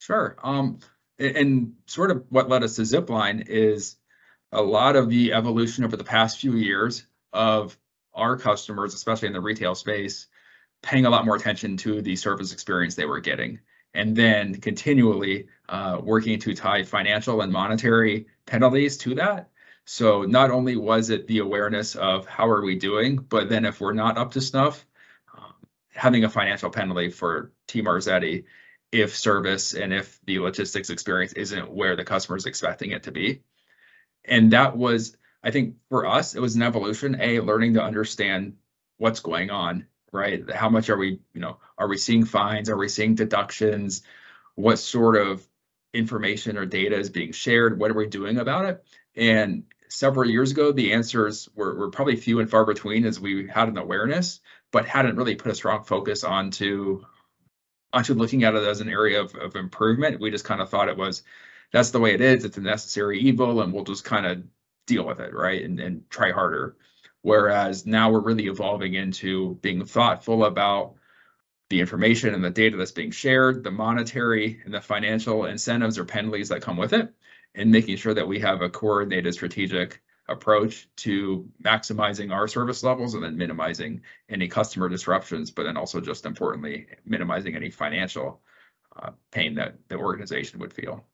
Sure. And sort of what led us to Zipline is a lot of the evolution over the past few years of our customers, especially in the retail space, paying a lot more attention to the service experience they were getting, and then continually working to tie financial and monetary penalties to that. So not only was it the awareness of how are we doing, but then if we're not up to snuff, um, having a financial penalty for T Marzetti if service and if the logistics experience isn't where the customer is expecting it to be. And that was, I think for us, it was an evolution, learning to understand what's going on, right? How much are we, are we seeing fines? Are we seeing deductions? What sort of information or data is being shared? What are we doing about it? And several years ago, the answers were probably few and far between as we had an awareness, but hadn't really put a strong focus onto looking at it as an area of improvement. We just kind of thought that's the way it is. It's a necessary evil, and we'll just kind of deal with it, right? And try harder. Whereas now we're really evolving into being thoughtful about the information and the data that's being shared, the monetary and the financial incentives or penalties that come with it, and making sure that we have a coordinated strategic approach to maximizing our service levels and then minimizing any customer disruptions, but then also just importantly, minimizing any financial pain that the organization would feel.